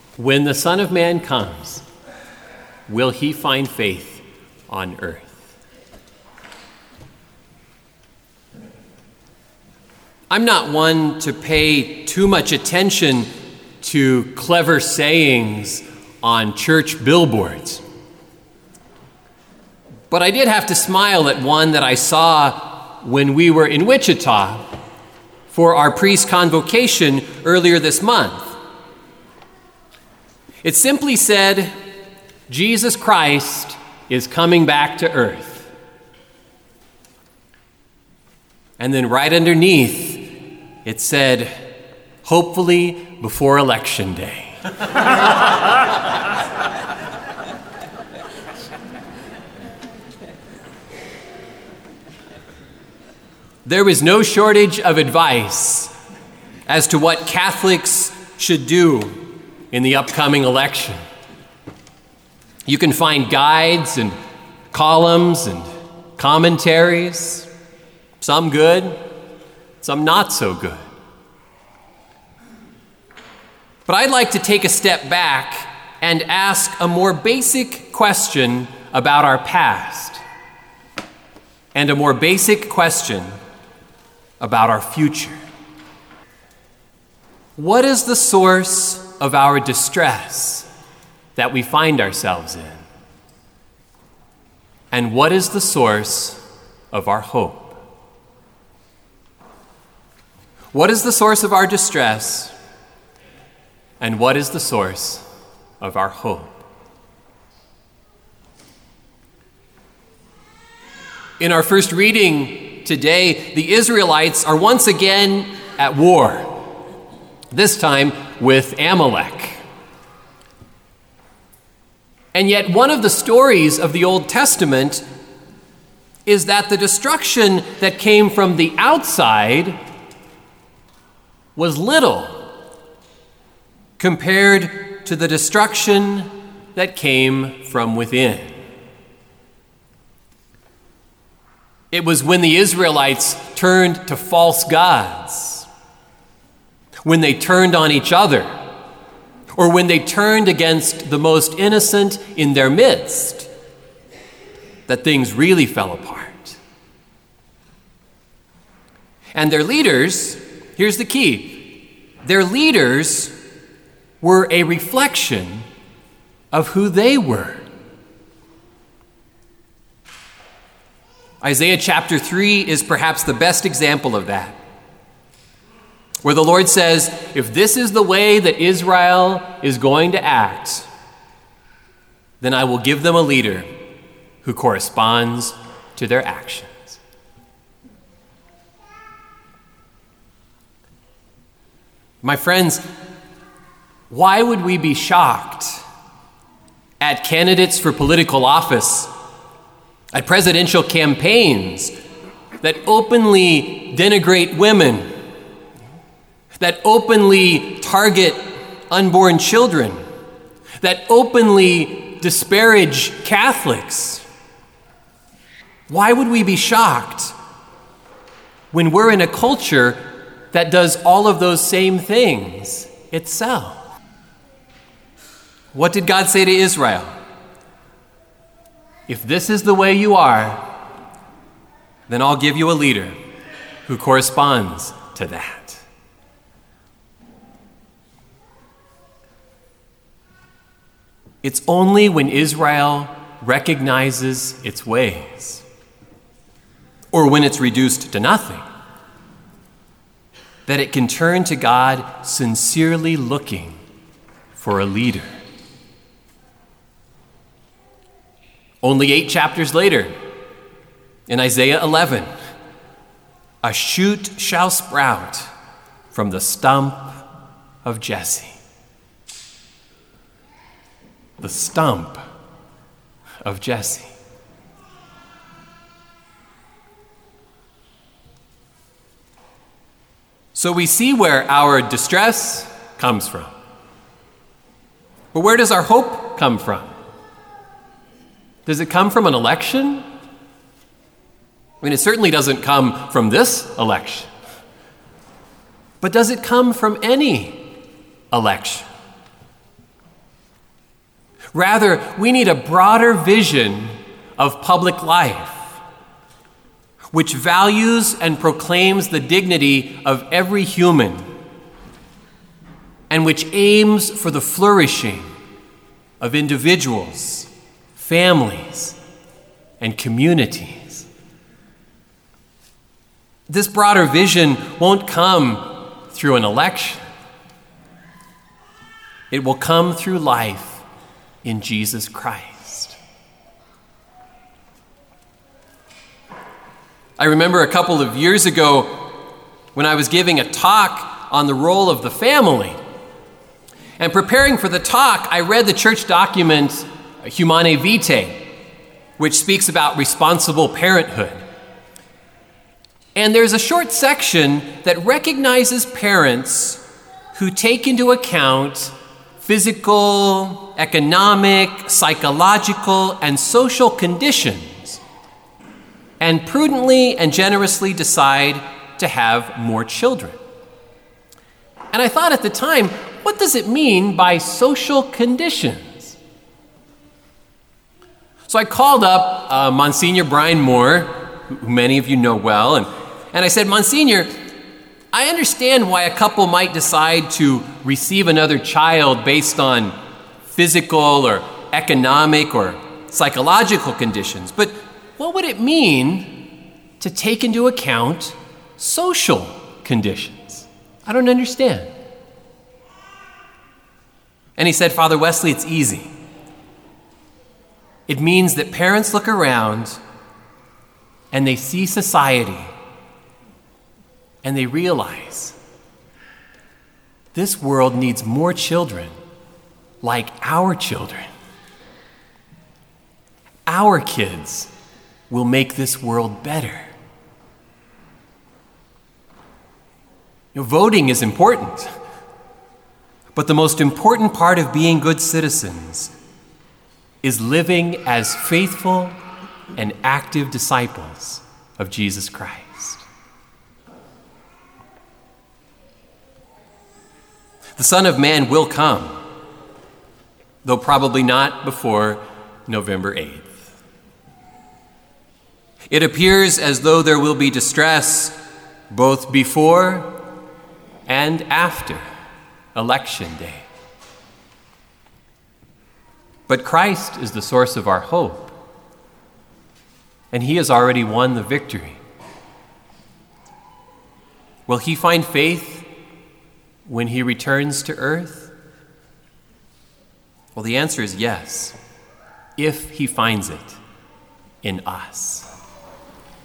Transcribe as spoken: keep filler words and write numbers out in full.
When the Son of Man comes, will he find faith on earth? I'm not one to pay too much attention to clever sayings on church billboards. But I did have to smile at one that I saw when we were in Wichita for our priest convocation earlier this month. It simply said, Jesus Christ is coming back to earth. And then right underneath, it said, hopefully before Election Day. There was no shortage of advice as to what Catholics should do in the upcoming election. You can find guides and columns and commentaries, some good, some not so good. But I'd like to take a step back and ask a more basic question about our past and a more basic question about our future. What is the source of our distress that we find ourselves in? And what is the source of our hope? What is the source of our distress? And what is the source of our hope? In our first reading today, the Israelites are once again at war, this time with Amalek. And yet one of the stories of the Old Testament is that the destruction that came from the outside was little compared to the destruction that came from within. It was when the Israelites turned to false gods, when they turned on each other, or when they turned against the most innocent in their midst, that things really fell apart. And their leaders, here's the key, their leaders were a reflection of who they were. Isaiah chapter three is perhaps the best example of that, where the Lord says, if this is the way that Israel is going to act, then I will give them a leader who corresponds to their actions. My friends, why would we be shocked at candidates for political office, at presidential campaigns that openly denigrate women, that openly target unborn children, that openly disparage Catholics? Why would we be shocked when we're in a culture that does all of those same things itself? What did God say to Israel? If this is the way you are, then I'll give you a leader who corresponds to that. It's only when Israel recognizes its ways, or when it's reduced to nothing, that it can turn to God sincerely looking for a leader. Only eight chapters later, in Isaiah eleven, a shoot shall sprout from the stump of Jesse. The stump of Jesse. So we see where our distress comes from. But where does our hope come from? Does it come from an election? I mean, it certainly doesn't come from this election. But does it come from any election? Rather, we need a broader vision of public life, which values and proclaims the dignity of every human, and which aims for the flourishing of individuals, families, and communities. This broader vision won't come through an election. It will come through life in Jesus Christ. I remember a couple of years ago when I was giving a talk on the role of the family. And preparing for the talk, I read the church document Humanae Vitae, which speaks about responsible parenthood. And there's a short section that recognizes parents who take into account physical, economic, psychological, and social conditions, and prudently and generously decide to have more children. And I thought at the time, what does it mean by social conditions? So I called up uh, Monsignor Brian Moore, who many of you know well, and, and I said, Monsignor, I understand why a couple might decide to receive another child based on physical or economic or psychological conditions, but what would it mean to take into account social conditions? I don't understand. And he said, Father Wesley, it's easy. It means that parents look around and they see society and they realize this world needs more children like our children. Our kids will make this world better. You know, voting is important. But the most important part of being good citizens is living as faithful and active disciples of Jesus Christ. The Son of Man will come, though probably not before November eighth. It appears as though there will be distress both before and after Election Day. But Christ is the source of our hope, and he has already won the victory. Will he find faith when he returns to earth? Well, the answer is yes, if he finds it in us.